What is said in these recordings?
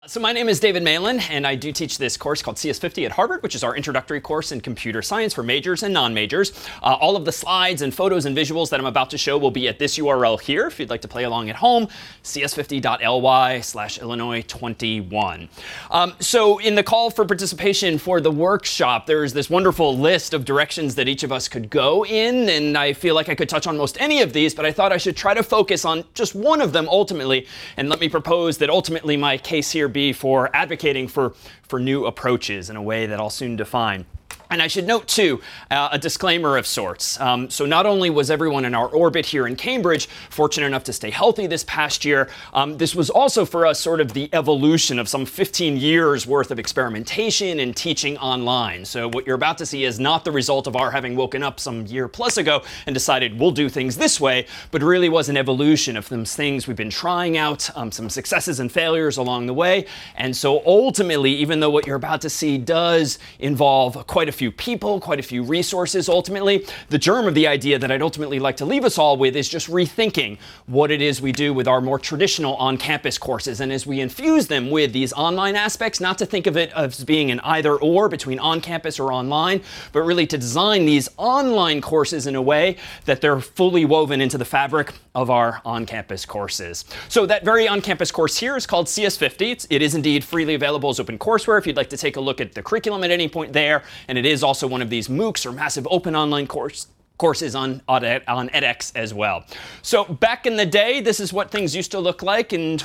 So my name is David Malin, and I do teach this course called CS50 at Harvard, which is our introductory course in computer science for majors and non-majors. All of the slides and photos and visuals that I'm about to show will be at this URL here, if you'd like to play along at home, cs50.ly/Illinois21. So in the call for participation for the workshop, there's this wonderful list of directions that each of us could go in, and I feel like I could touch on most any of these, but I thought I should try to focus on just one of them ultimately, and let me propose that ultimately my case here be for advocating for new approaches in a way that I'll soon define. And I should note, too, a disclaimer of sorts. So not only was everyone in our orbit here in Cambridge fortunate enough to stay healthy this past year, this was also for us sort of the evolution of some 15 years worth of experimentation and teaching online. So what you're about to see is not the result of our having woken up some year plus ago and decided we'll do things this way, but really was an evolution of some things we've been trying out, some successes and failures along the way. And so ultimately, even though what you're about to see does involve quite a few people, quite a few resources, ultimately, the germ of the idea that I'd ultimately like to leave us all with is just rethinking what it is we do with our more traditional on-campus courses. And as we infuse them with these online aspects, not to think of it as being an either or between on-campus or online, but really to design these online courses in a way that they're fully woven into the fabric of our on-campus courses. So that very on-campus course here is called CS50. It is indeed freely available as open courseware if you'd like to take a look at the curriculum at any point there. And it is also one of these MOOCs or massive open online courses on edX as well. So back in the day, this is what things used to look like in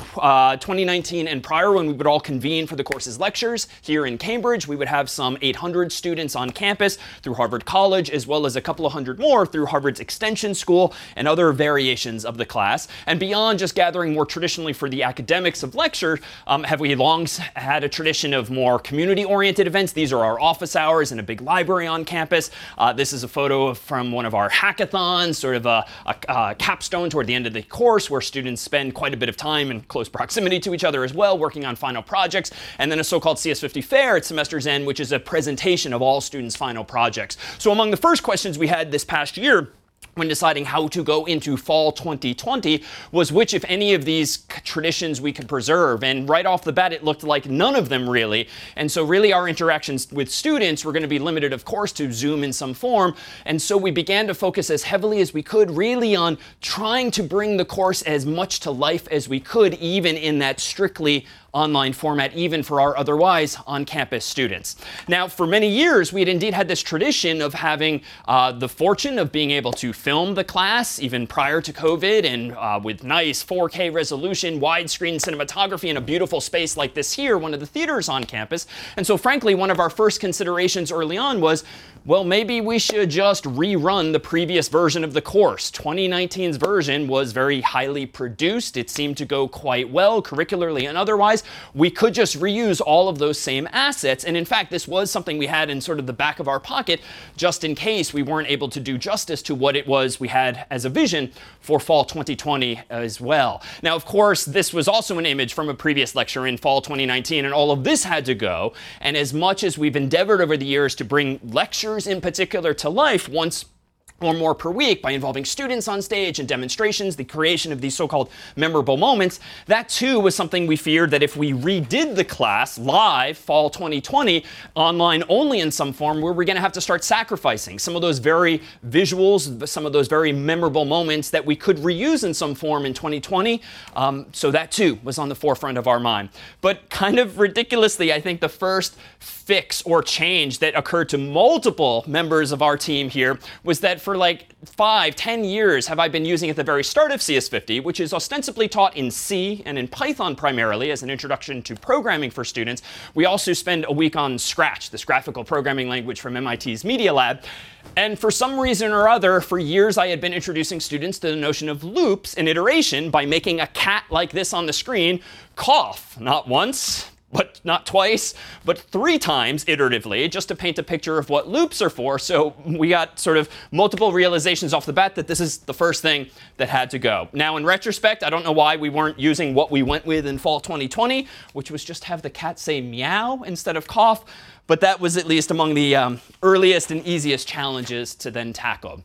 2019 and prior, when we would all convene for the course's lectures here in Cambridge. We would have some 800 students on campus through Harvard College, as well as a couple of hundred more through Harvard's Extension School and other variations of the class. And beyond just gathering more traditionally for the academics of lecture, have we long had a tradition of more community-oriented events? These are our office hours in a big library on campus. This is a photo from one of our hackathons, sort of a capstone toward the end of the course where students spend quite a bit of time in close proximity to each other as well, working on final projects. And then a so-called CS50 Fair at semester's end, which is a presentation of all students' final projects. So among the first questions we had this past year when deciding how to go into fall 2020 was which, if any, of these traditions we could preserve. And right off the bat, it looked like none of them really. And so really our interactions with students were going to be limited, of course, to Zoom in some form. And so we began to focus as heavily as we could really on trying to bring the course as much to life as we could, even in that strictly online format, even for our otherwise on-campus students. Now, for many years, we had indeed had this tradition of having the fortune of being able to film the class, even prior to COVID, and with nice 4K resolution, widescreen cinematography in a beautiful space like this here, one of the theaters on campus. And so frankly, one of our first considerations early on was, well, maybe we should just rerun the previous version of the course. 2019's version was very highly produced. It seemed to go quite well curricularly and otherwise. We could just reuse all of those same assets. And in fact, this was something we had in sort of the back of our pocket, just in case we weren't able to do justice to what it was we had as a vision for fall 2020 as well. Now, of course, this was also an image from a previous lecture in fall 2019, and all of this had to go. And as much as we've endeavored over the years to bring lectures in particular to life once or more per week by involving students on stage and demonstrations, the creation of these so-called memorable moments, that too was something we feared that if we redid the class live fall 2020, online only in some form, we were going to have to start sacrificing some of those very visuals, some of those very memorable moments that we could reuse in some form in 2020. So that too was on the forefront of our mind. But kind of ridiculously, I think the first fix or change that occurred to multiple members of our team here was that for like 5-10 years have I been using at the very start of CS50, which is ostensibly taught in C and in Python primarily as an introduction to programming for students. We also spend a week on Scratch, this graphical programming language from MIT's Media Lab. And for some reason or other, for years I had been introducing students to the notion of loops and iteration by making a cat like this on the screen cough, not once, but not twice, but 3 times iteratively, just to paint a picture of what loops are for. So we got sort of multiple realizations off the bat that this is the first thing that had to go. Now, in retrospect, I don't know why we weren't using what we went with in fall 2020, which was just have the cat say meow instead of cough. But that was at least among the earliest and easiest challenges to then tackle.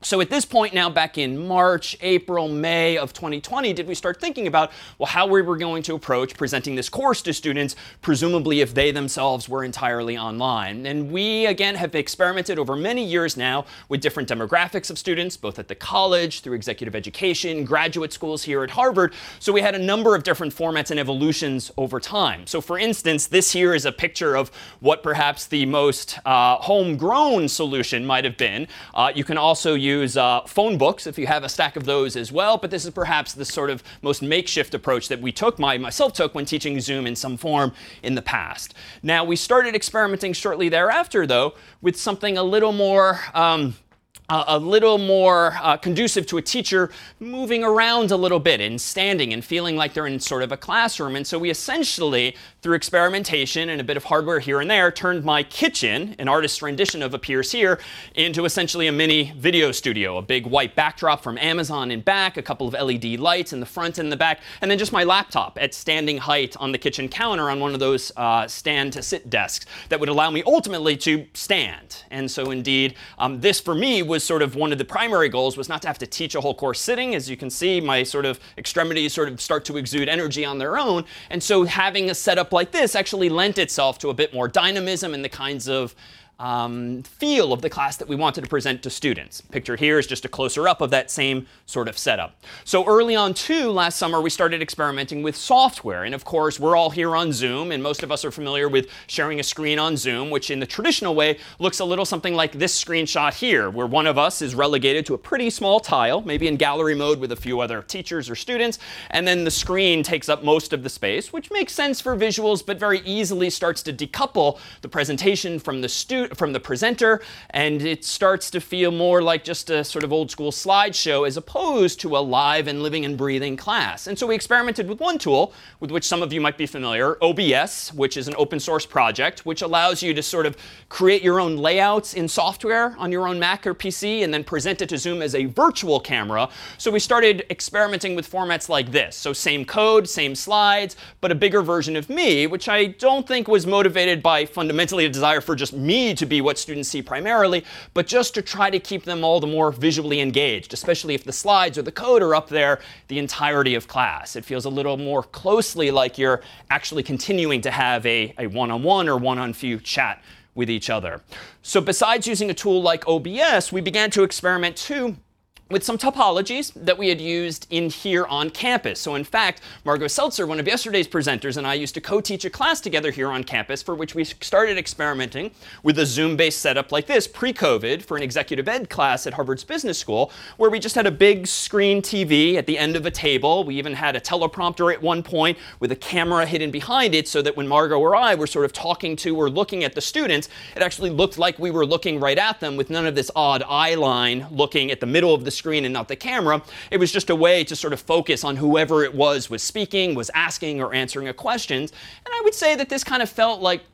So at this point now, back in March, April, May of 2020, did we start thinking about, well, how we were going to approach presenting this course to students, presumably if they themselves were entirely online. And we, again, have experimented over many years now with different demographics of students, both at the college, through executive education, graduate schools here at Harvard. So we had a number of different formats and evolutions over time. So for instance, this here is a picture of what perhaps the most homegrown solution might have been. You can also use phone books if you have a stack of those as well, but this is perhaps the sort of most makeshift approach that we took, myself took, when teaching Zoom in some form in the past. Now, we started experimenting shortly thereafter, though, with something a little more conducive to a teacher moving around a little bit and standing and feeling like they're in sort of a classroom. And so we essentially, through experimentation and a bit of hardware here and there, turned my kitchen, an artist's rendition of appears here, into essentially a mini video studio. A big white backdrop from Amazon in back, a couple of LED lights in the front and the back, and then just my laptop at standing height on the kitchen counter on one of those stand-to-sit desks that would allow me ultimately to stand. And so indeed, this for me was sort of one of the primary goals, was not to have to teach a whole course sitting. As you can see, my sort of extremities sort of start to exude energy on their own. And so having a setup like this actually lent itself to a bit more dynamism and the kinds of feel of the class that we wanted to present to students. Picture here is just a closer up of that same sort of setup. So early on too, last summer, we started experimenting with software. And of course, we're all here on Zoom, and most of us are familiar with sharing a screen on Zoom, which in the traditional way looks a little something like this screenshot here, where one of us is relegated to a pretty small tile, maybe in gallery mode with a few other teachers or students, and then the screen takes up most of the space, which makes sense for visuals, but very easily starts to decouple the presentation from the presenter, and it starts to feel more like just a sort of old school slideshow as opposed to a live and living and breathing class. And so we experimented with one tool with which some of you might be familiar, OBS, which is an open source project, which allows you to sort of create your own layouts in software on your own Mac or PC and then present it to Zoom as a virtual camera. So we started experimenting with formats like this. So same code, same slides, but a bigger version of me, which I don't think was motivated by fundamentally a desire for just me to be what students see primarily, but just to try to keep them all the more visually engaged, especially if the slides or the code are up there the entirety of class. It feels a little more closely like you're actually continuing to have a one-on-one or one-on-few chat with each other. So besides using a tool like OBS, we began to experiment too with some topologies that we had used in here on campus. So in fact, Margot Seltzer, one of yesterday's presenters, and I used to co-teach a class together here on campus for which we started experimenting with a Zoom-based setup like this pre-COVID for an executive ed class at Harvard's Business School, where we just had a big screen TV at the end of a table. We even had a teleprompter at one point with a camera hidden behind it so that when Margot or I were sort of talking to or looking at the students, it actually looked like we were looking right at them with none of this odd eye line looking at the middle of the screen and not the camera. It was just a way to sort of focus on whoever it was speaking, was asking, or answering a question. And I would say that this kind of felt like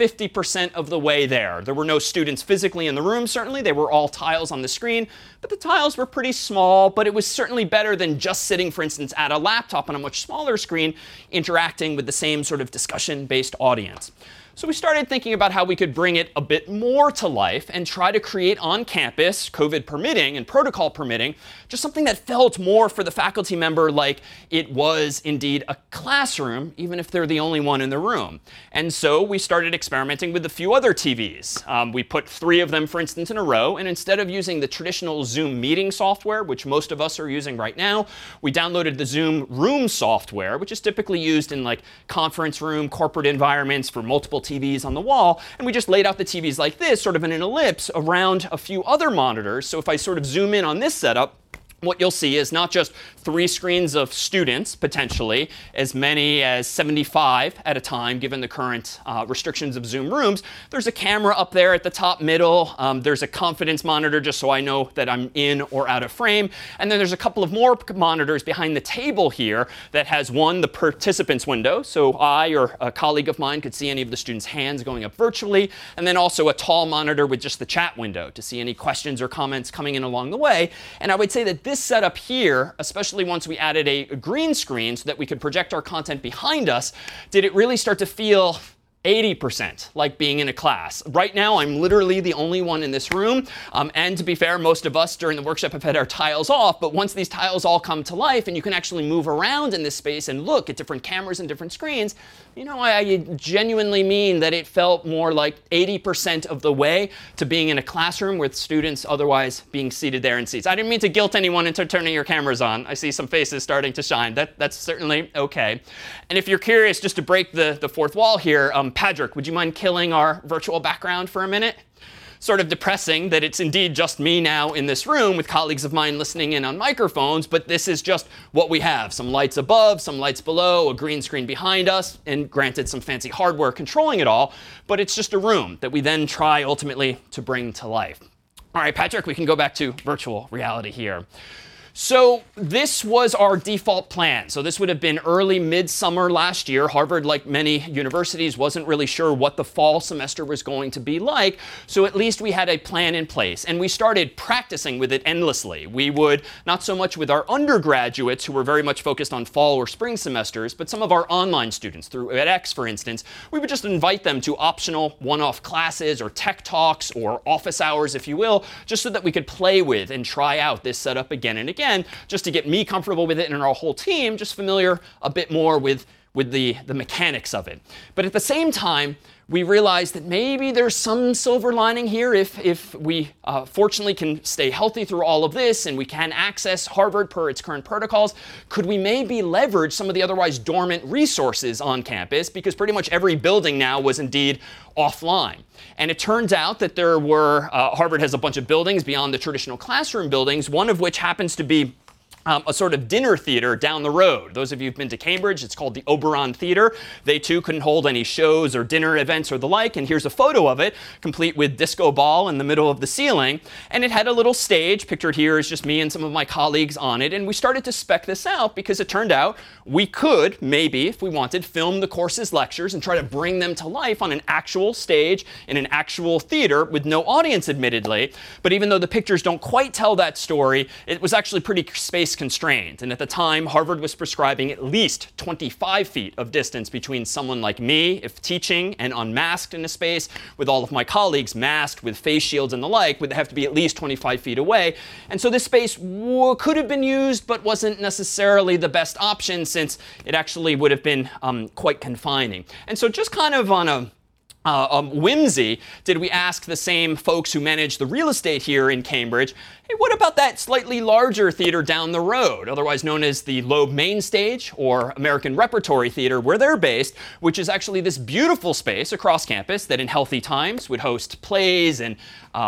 50% of the way there. There were no students physically in the room, certainly. They were all tiles on the screen. But the tiles were pretty small, but it was certainly better than just sitting, for instance, at a laptop on a much smaller screen, interacting with the same sort of discussion-based audience. So we started thinking about how we could bring it a bit more to life and try to create on campus, COVID permitting and protocol permitting, just something that felt more for the faculty member like it was indeed a classroom, even if they're the only one in the room. And so we started experimenting with a few other TVs. We put 3 of them, for instance, in a row. And instead of using the traditional Zoom meeting software, which most of us are using right now, we downloaded the Zoom Room software, which is typically used in like conference room, corporate environments for multiple TVs on the wall. And we just laid out the TVs like this, sort of in an ellipse around a few other monitors. So if I sort of zoom in on this setup, what you'll see is not just 3 screens of students, potentially, as many as 75 at a time, given the current restrictions of Zoom rooms. There's a camera up there at the top middle. There's a confidence monitor, just so I know that I'm in or out of frame. And then there's a couple of more monitors behind the table here that has one, the participants window. So I or a colleague of mine could see any of the students' hands going up virtually. And then also a tall monitor with just the chat window to see any questions or comments coming in along the way. And I would say that this setup here, especially once we added a green screen so that we could project our content behind us, did it really start to feel 80% like being in a class. Right now, I'm literally the only one in this room. And to be fair, most of us during the workshop have had our tiles off. But once these tiles all come to life and you can actually move around in this space and look at different cameras and different screens, you know, I genuinely mean that it felt more like 80% of the way to being in a classroom with students otherwise being seated there in seats. I didn't mean to guilt anyone into turning your cameras on. I see some faces starting to shine. That's certainly OK. And if you're curious, just to break the fourth wall here, Patrick, would you mind killing our virtual background for a minute? Sort of depressing that it's indeed just me now in this room with colleagues of mine listening in on microphones, but this is just what we have. Some lights above, some lights below, a green screen behind us, and granted some fancy hardware controlling it all, but it's just a room that we then try ultimately to bring to life. All right, Patrick, we can go back to virtual reality here. So this was our default plan. So this would have been early midsummer last year. Harvard, like many universities, wasn't really sure what the fall semester was going to be like. So at least we had a plan in place. And we started practicing with it endlessly. We would, not so much with our undergraduates who were very much focused on fall or spring semesters, but some of our online students through edX, for instance, we would just invite them to optional one-off classes or tech talks or office hours, if you will, just so that we could play with and try out this setup again and again, just to get me comfortable with it and our whole team just familiar a bit more with the mechanics of it. But at the same time, we realized that maybe there's some silver lining here if we fortunately can stay healthy through all of this and we can access Harvard per its current protocols. Could we maybe leverage some of the otherwise dormant resources on campus? Because pretty much every building now was indeed offline. And it turns out that there were, Harvard has a bunch of buildings beyond the traditional classroom buildings, one of which happens to be a sort of dinner theater down the road. Those of you who've been to Cambridge, it's called the Oberon Theater. They too couldn't hold any shows or dinner events or the like. And here's a photo of it, complete with disco ball in the middle of the ceiling. And it had a little stage. Pictured here is just me and some of my colleagues on it. And we started to spec this out because it turned out we could, maybe, if we wanted, film the course's lectures and try to bring them to life on an actual stage in an actual theater with no audience, admittedly. But even though the pictures don't quite tell that story, it was actually pretty space constrained. And at the time, Harvard was prescribing at least 25 feet of distance between someone like me, if teaching and unmasked in a space, with all of my colleagues masked with face shields and the like, would have to be at least 25 feet away. And so this space could have been used, but wasn't necessarily the best option since it actually would have been quite confining. And so just kind of on a whimsy, did we ask the same folks who manage the real estate here in Cambridge, hey, what about that slightly larger theater down the road, otherwise known as the Loeb Main Stage or American Repertory Theater, where they're based, which is actually this beautiful space across campus that in healthy times would host plays and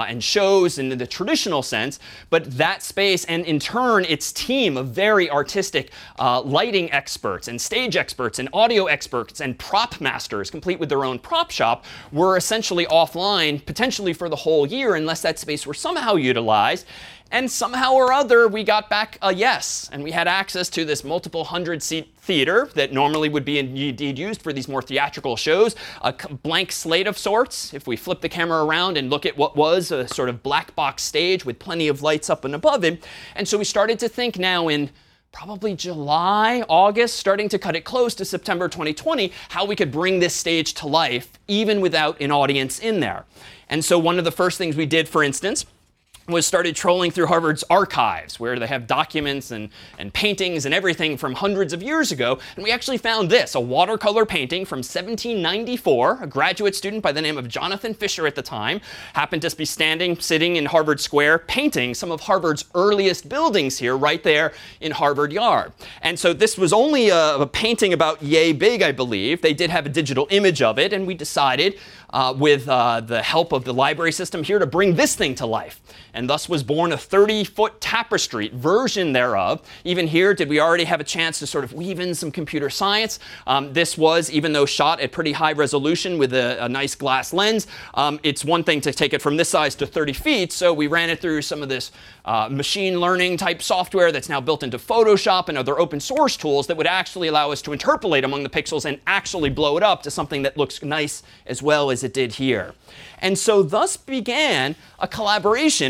shows in the traditional sense. But that space and in turn its team of very artistic lighting experts and stage experts and audio experts and prop masters, complete with their own prop shop, were essentially offline potentially for the whole year unless that space were somehow utilized. And somehow or other, we got back a yes. And we had access to this multiple hundred-seat theater that normally would be indeed used for these more theatrical shows. A blank slate of sorts. If we flip the camera around and look at what was a sort of black box stage with plenty of lights up and above it. And so we started to think now in probably July, August, starting to cut it close to September 2020, how we could bring this stage to life even without an audience in there. And so one of the first things we did, for instance, was started trolling through Harvard's archives, where they have documents and paintings and everything from hundreds of years ago. And we actually found this, a watercolor painting from 1794. A graduate student by the name of Jonathan Fisher at the time happened to be sitting in Harvard Square, painting some of Harvard's earliest buildings here, right there in Harvard Yard. And so this was only a painting about yay big, I believe. They did have a digital image of it, and we decided with the help of the library system here to bring this thing to life. And thus was born a 30-foot tapestry version thereof. Even here, did we already have a chance to sort of weave in some computer science? This was, even though shot at pretty high resolution with a nice glass lens, it's one thing to take it from this size to 30 feet. So we ran it through some of this machine learning type software that's now built into Photoshop and other open source tools that would actually allow us to interpolate among the pixels and actually blow it up to something that looks nice as well as it did here. And so thus began a collaboration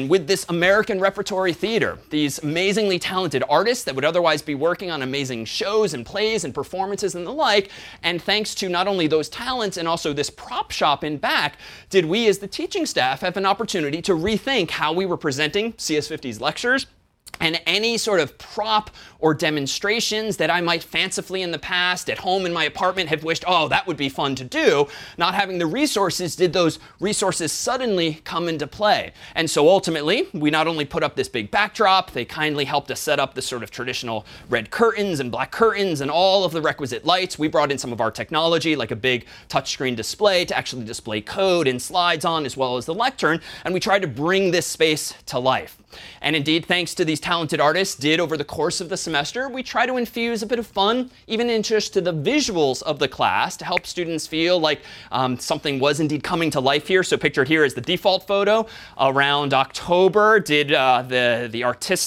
with this American Repertory Theater, these amazingly talented artists that would otherwise be working on amazing shows and plays and performances and the like. And thanks to not only those talents and also this prop shop in back, did we as the teaching staff have an opportunity to rethink how we were presenting CS50's lectures. And any sort of prop or demonstrations that I might fancifully in the past at home in my apartment have wished, oh, that would be fun to do, not having the resources, did those resources suddenly come into play? And so ultimately, we not only put up this big backdrop, they kindly helped us set up the sort of traditional red curtains and black curtains and all of the requisite lights. We brought in some of our technology, like a big touchscreen display to actually display code and slides on, as well as the lectern. And we tried to bring this space to life. And indeed, thanks to these talented artists, did over the course of the semester, we try to infuse a bit of fun, even interest to the visuals of the class to help students feel like something was indeed coming to life here. So pictured here is the default photo. Around October, did the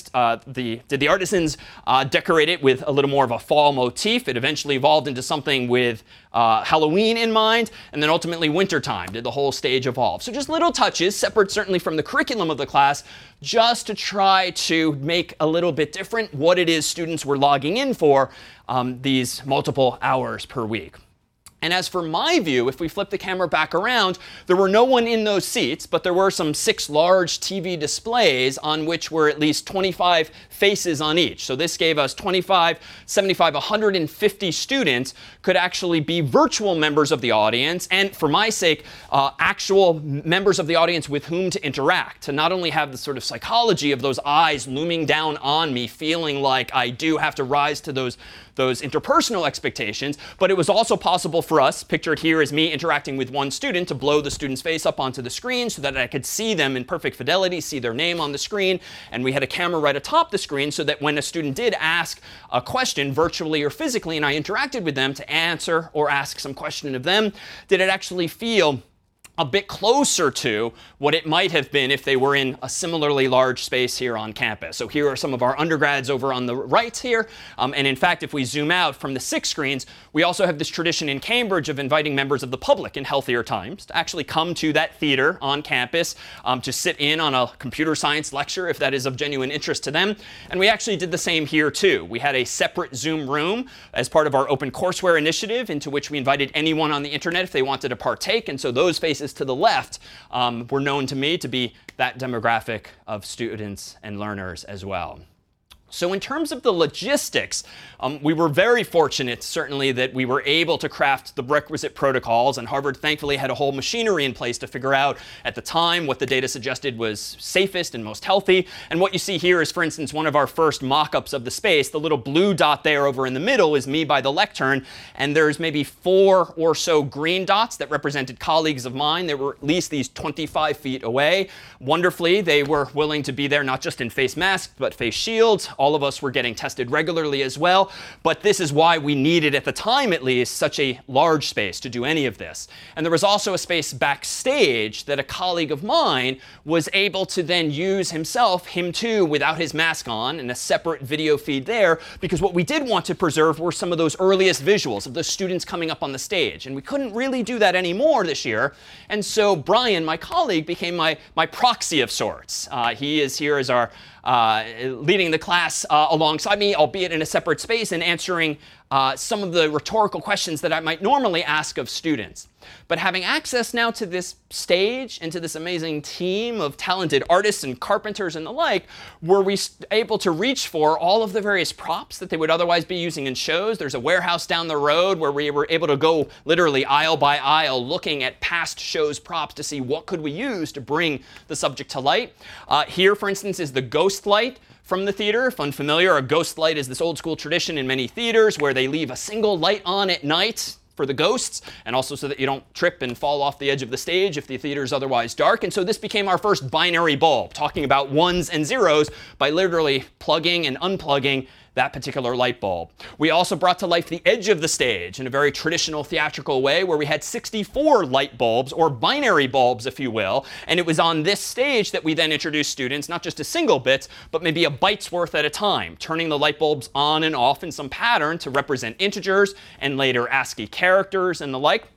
artisans decorate it with a little more of a fall motif. It eventually evolved into something with Halloween in mind, and then ultimately wintertime did the whole stage evolve. So just little touches, separate certainly from the curriculum of the class, just to try to make a little bit different what it is students were logging in for these multiple hours per week. And as for my view, if we flip the camera back around, there were no one in those seats, but there were some 6 large TV displays on which were at least 25 faces on each. So this gave us 25, 75, 150 students could actually be virtual members of the audience, and for my sake, actual members of the audience with whom to interact, to not only have the sort of psychology of those eyes looming down on me, feeling like I do have to rise to those interpersonal expectations, but it was also possible for us, pictured here is me interacting with one student, to blow the student's face up onto the screen so that I could see them in perfect fidelity, see their name on the screen. And we had a camera right atop the screen so that when a student did ask a question virtually or physically and I interacted with them to answer or ask some question of them, did it actually feel a bit closer to what it might have been if they were in a similarly large space here on campus. So here are some of our undergrads over on the right here. And in fact, if we zoom out from the 6 screens, we also have this tradition in Cambridge of inviting members of the public in healthier times to actually come to that theater on campus to sit in on a computer science lecture if that is of genuine interest to them. And we actually did the same here too. We had a separate Zoom room as part of our OpenCourseWare initiative into which we invited anyone on the internet if they wanted to partake. And so those faces to the left were known to me to be that demographic of students and learners as well. So in terms of the logistics, we were very fortunate, certainly, that we were able to craft the requisite protocols. And Harvard, thankfully, had a whole machinery in place to figure out at the time what the data suggested was safest and most healthy. And what you see here is, for instance, one of our first mock-ups of the space. The little blue dot there over in the middle is me by the lectern. And there's maybe 4 or so green dots that represented colleagues of mine. They were at least these 25 feet away. Wonderfully, they were willing to be there not just in face masks, but face shields. All of us were getting tested regularly as well. But this is why we needed, at the time at least, such a large space to do any of this. And there was also a space backstage that a colleague of mine was able to then use himself, him too, without his mask on, and a separate video feed there, because what we did want to preserve were some of those earliest visuals of the students coming up on the stage. And we couldn't really do that anymore this year. And so Brian, my colleague, became my proxy of sorts. He is here as our leading the class alongside me, albeit in a separate space, and answering some of the rhetorical questions that I might normally ask of students. But having access now to this stage and to this amazing team of talented artists and carpenters and the like, were we able to reach for all of the various props that they would otherwise be using in shows. There's a warehouse down the road where we were able to go literally aisle by aisle looking at past shows props to see what could we use to bring the subject to light. Here, for instance, is the ghost light from the theater. If unfamiliar, a ghost light is this old school tradition in many theaters where they leave a single light on at night for the ghosts, and also so that you don't trip and fall off the edge of the stage if the theater is otherwise dark. And so this became our first binary bulb, talking about ones and zeros by literally plugging and unplugging that particular light bulb. We also brought to life the edge of the stage in a very traditional theatrical way where we had 64 light bulbs, or binary bulbs, if you will. And it was on this stage that we then introduced students, not just to single bits, but maybe a byte's worth at a time, turning the light bulbs on and off in some pattern to represent integers and later ASCII characters and the like.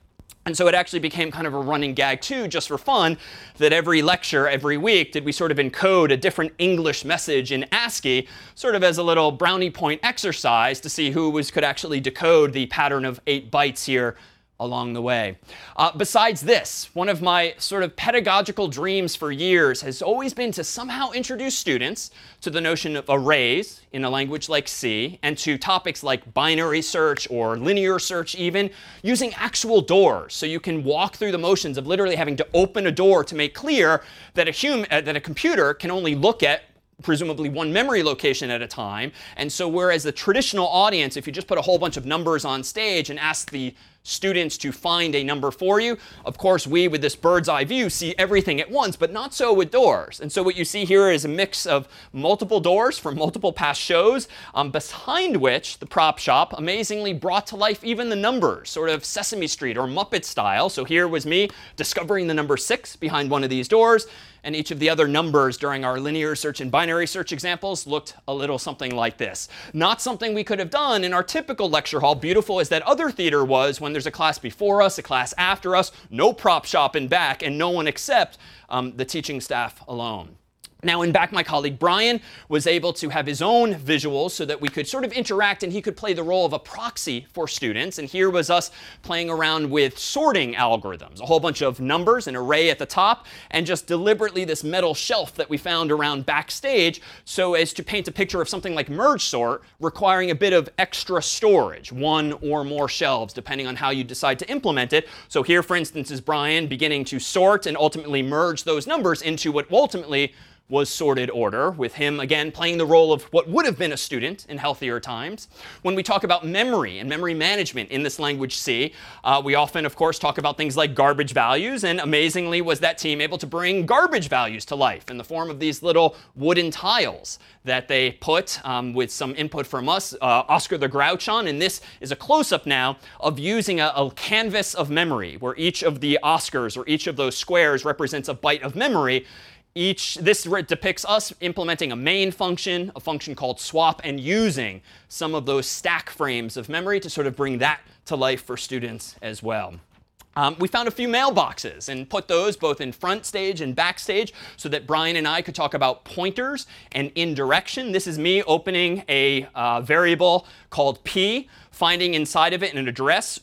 And so it actually became kind of a running gag too, just for fun, that every lecture, every week, did we sort of encode a different English message in ASCII, sort of as a little brownie point exercise to see who could actually decode the pattern of 8 bytes here along the way. Besides this, one of my sort of pedagogical dreams for years has always been to somehow introduce students to the notion of arrays in a language like C, and to topics like binary search or linear search even, using actual doors. So you can walk through the motions of literally having to open a door to make clear that a computer can only look at presumably one memory location at a time. And so whereas the traditional audience, if you just put a whole bunch of numbers on stage and ask the students to find a number for you, of course, we, with this bird's eye view, see everything at once, but not so with doors. And so what you see here is a mix of multiple doors from multiple past shows, behind which the prop shop amazingly brought to life even the numbers, sort of Sesame Street or Muppet style. So here was me discovering the number 6 behind one of these doors. And each of the other numbers during our linear search and binary search examples looked a little something like this. Not something we could have done in our typical lecture hall, beautiful as that other theater was, when there's a class before us, a class after us, no prop shop in back, and no one except the teaching staff alone. Now, in back, my colleague Brian was able to have his own visuals so that we could sort of interact, and he could play the role of a proxy for students. And here was us playing around with sorting algorithms, a whole bunch of numbers, an array at the top, and just deliberately this metal shelf that we found around backstage, so as to paint a picture of something like merge sort, requiring a bit of extra storage, one or more shelves, depending on how you decide to implement it. So here, for instance, is Brian beginning to sort and ultimately merge those numbers into what ultimately was sorted order, with him, again, playing the role of what would have been a student in healthier times. When we talk about memory and memory management in this language C, we often, of course, talk about things like garbage values. And amazingly, was that team able to bring garbage values to life in the form of these little wooden tiles that they put with some input from us, Oscar the Grouch on. And this is a close-up now of using a canvas of memory, where each of the Oscars or each of those squares represents a byte of memory. This depicts us implementing a main function, a function called swap, and using some of those stack frames of memory to sort of bring that to life for students as well. We found a few mailboxes and put those both in front stage and backstage so that Brian and I could talk about pointers and indirection. This is me opening a variable called p, finding inside of it an address,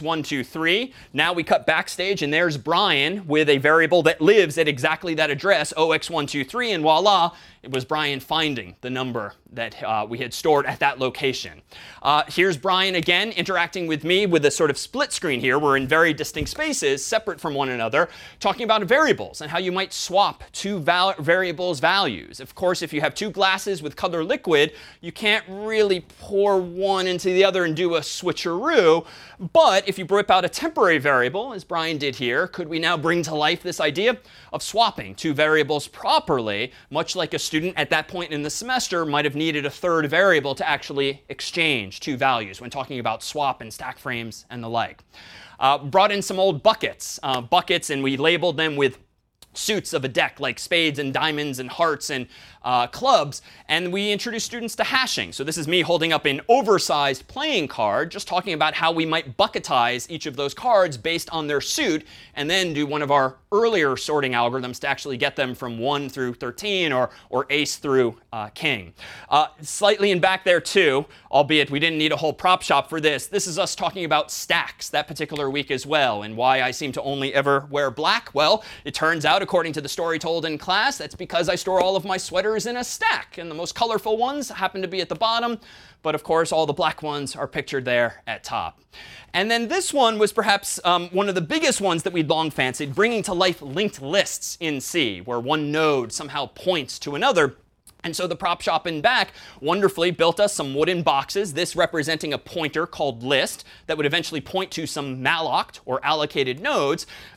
OX123. Now we cut backstage, and there's Brian with a variable that lives at exactly that address, OX123, and voila, it was Brian finding the number that we had stored at that location. Here's Brian again interacting with me with a sort of split screen here. We're in very distinct spaces, separate from one another, talking about variables and how you might swap two variables' values. Of course, if you have two glasses with color liquid, you can't really pour one into the other and do a switcheroo. But if you whip out a temporary variable, as Brian did here, could we now bring to life this idea of swapping two variables properly, much like a student at that point in the semester might have needed a third variable to actually exchange two values when talking about swap and stack frames and the like. Brought in some old buckets, and we labeled them with suits of a deck like spades and diamonds and hearts and clubs, and we introduced students to hashing. So this is me holding up an oversized playing card, just talking about how we might bucketize each of those cards based on their suit, and then do one of our earlier sorting algorithms to actually get them from 1 through 13 or ace through king. Slightly in back there too, albeit we didn't need a whole prop shop for this. This is us talking about stacks that particular week as well, and why I seem to only ever wear black. Well, it turns out, according to the story told in class, that's because I store all of my sweaters in a stack, and the most colorful ones happen to be at the bottom, but of course all the black ones are pictured there at top. And then this one was perhaps one of the biggest ones that we'd long fancied, bringing to life linked lists in C, where one node somehow points to another. And so the prop shop in back wonderfully built us some wooden boxes, this representing a pointer called list that would eventually point to some malloced or allocated nodes.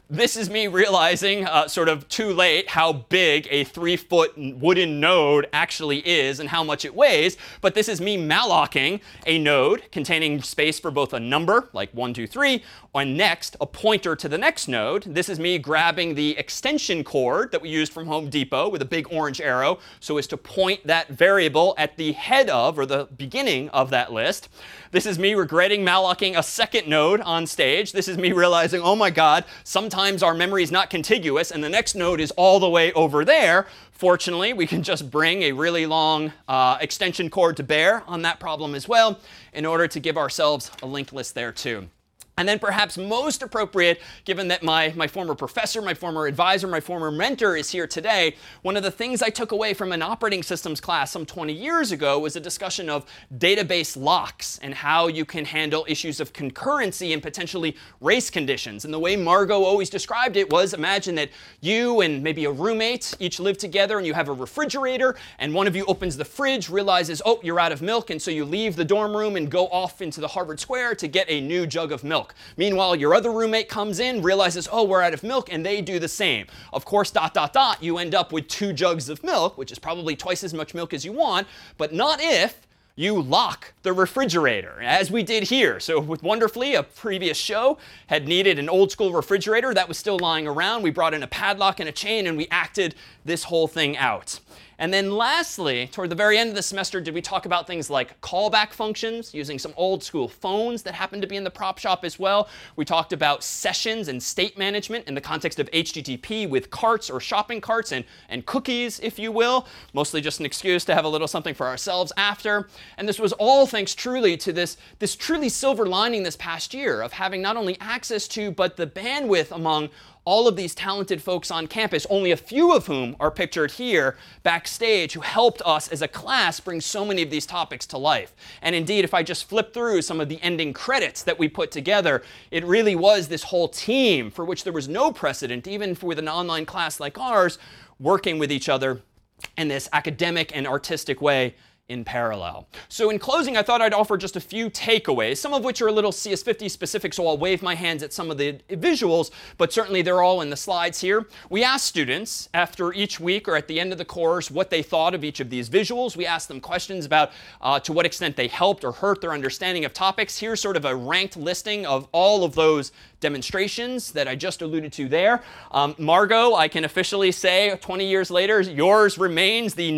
This is me realizing sort of too late how big a 3-foot wooden node actually is and how much it weighs. But this is me mallocing a node containing space for both a number, like 1, 2, 3, and next, a pointer to the next node. This is me grabbing the extension cord that we used from Home Depot with a big orange arrow so as to point that variable at the head of, or the beginning of that list. This is me regretting mallocing a second node on stage. This is me realizing, oh my god, sometimes our memory is not contiguous and the next node is all the way over there. Fortunately, we can just bring a really long extension cord to bear on that problem as well in order to give ourselves a linked list there too. And then perhaps most appropriate, given that my former professor, my former advisor, my former mentor is here today, one of the things I took away from an operating systems class some 20 years ago was a discussion of database locks and how you can handle issues of concurrency and potentially race conditions. And the way Margot always described it was, imagine that you and maybe a roommate each live together and you have a refrigerator and one of you opens the fridge, realizes, oh, you're out of milk, and so you leave the dorm room and go off into the Harvard Square to get a new jug of milk. Meanwhile, your other roommate comes in, realizes, oh, we're out of milk, and they do the same. Of course, ... you end up with 2 jugs of milk, which is probably twice as much milk as you want, but not if you lock the refrigerator, as we did here. So with Wonderfully, a previous show had needed an old school refrigerator that was still lying around. We brought in a padlock and a chain, and we acted this whole thing out. And then lastly, toward the very end of the semester, did we talk about things like callback functions using some old school phones that happened to be in the prop shop as well. We talked about sessions and state management in the context of HTTP with carts or shopping carts and cookies, if you will. Mostly just an excuse to have a little something for ourselves after. And this was all thanks truly to this truly silver lining this past year of having not only access to, but the bandwidth among all of these talented folks on campus, only a few of whom are pictured here backstage, who helped us as a class bring so many of these topics to life. And indeed, if I just flip through some of the ending credits that we put together, it really was this whole team for which there was no precedent, even for an online class like ours, working with each other in this academic and artistic way in parallel. So in closing, I thought I'd offer just a few takeaways, some of which are a little CS50 specific, so I'll wave my hands at some of the visuals, but certainly they're all in the slides here. We asked students after each week or at the end of the course what they thought of each of these visuals. We asked them questions about to what extent they helped or hurt their understanding of topics. Here's sort of a ranked listing of all of those demonstrations that I just alluded to there. Margot, I can officially say 20 years later, yours remains the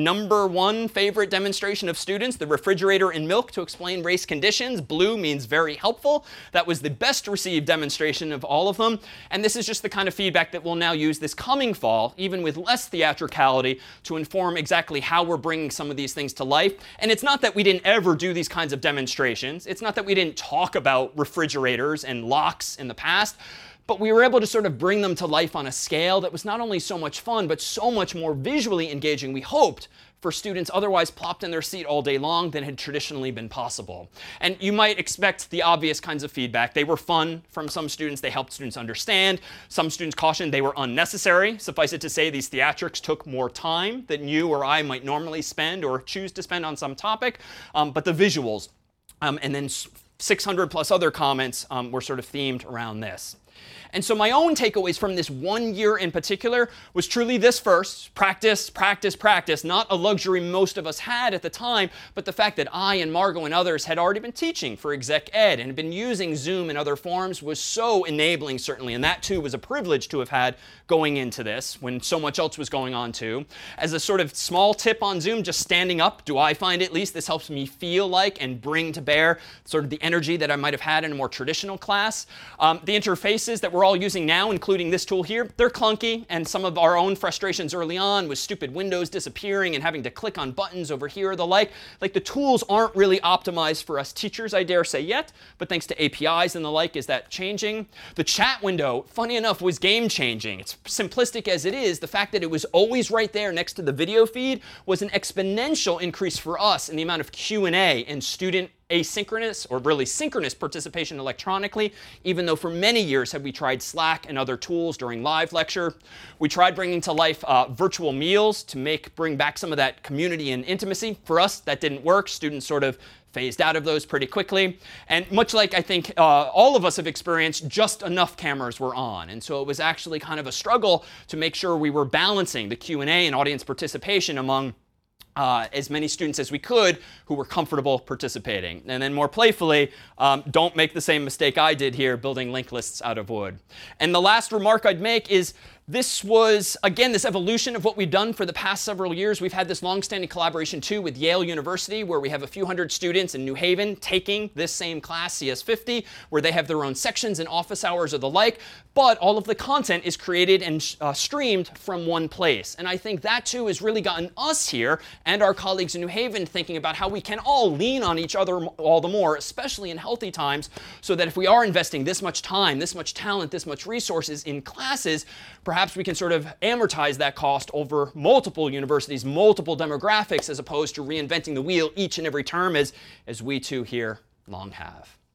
#1 favorite demonstration of students, the refrigerator and milk to explain race conditions. Blue means very helpful. That was the best received demonstration of all of them. And this is just the kind of feedback that we'll now use this coming fall, even with less theatricality, to inform exactly how we're bringing some of these things to life. And it's not that we didn't ever do these kinds of demonstrations. It's not that we didn't talk about refrigerators and locks in the past. But we were able to sort of bring them to life on a scale that was not only so much fun, but so much more visually engaging, we hoped, for students otherwise plopped in their seat all day long than had traditionally been possible. And you might expect the obvious kinds of feedback. They were fun from some students. They helped students understand. Some students cautioned they were unnecessary. Suffice it to say, these theatrics took more time than you or I might normally spend or choose to spend on some topic. But the visuals and then 600 plus other comments were sort of themed around this. And so my own takeaways from this 1 year in particular was truly this first: practice, practice, practice. Not a luxury most of us had at the time, but the fact that I and Margot and others had already been teaching for exec ed and had been using Zoom and other forms was so enabling, certainly. And that, too, was a privilege to have had going into this when so much else was going on, too. As a sort of small tip on Zoom, just standing up, do I find at least this helps me feel like and bring to bear sort of the energy that I might have had in a more traditional class. The interfaces that we're all using now, including this tool here, they're clunky, and some of our own frustrations early on with stupid windows disappearing and having to click on buttons over here or the like the tools aren't really optimized for us teachers, I dare say, yet, but thanks to APIs and the like, is that changing? The chat window, funny enough, was game-changing. It's simplistic as it is. The fact that it was always right there next to the video feed was an exponential increase for us in the amount of Q&A and student asynchronous or really synchronous participation electronically, even though for many years have we tried Slack and other tools during live lecture. We tried bringing to life virtual meals to bring back some of that community and intimacy. For us, that didn't work. Students sort of phased out of those pretty quickly. And much like I think all of us have experienced, just enough cameras were on. And so it was actually kind of a struggle to make sure we were balancing the Q&A and audience participation among as many students as we could who were comfortable participating. And then more playfully, don't make the same mistake I did here, building linked lists out of wood. And the last remark I'd make is this was, again, this evolution of what we've done for the past several years. We've had this long-standing collaboration, too, with Yale University, where we have a few hundred students in New Haven taking this same class, CS50, where they have their own sections and office hours or the like. But all of the content is created and streamed from one place. And I think that, too, has really gotten us here and our colleagues in New Haven thinking about how we can all lean on each other all the more, especially in healthy times, so that if we are investing this much time, this much talent, this much resources in classes, perhaps we can sort of amortize that cost over multiple universities, multiple demographics, as opposed to reinventing the wheel each and every term as we too here long have.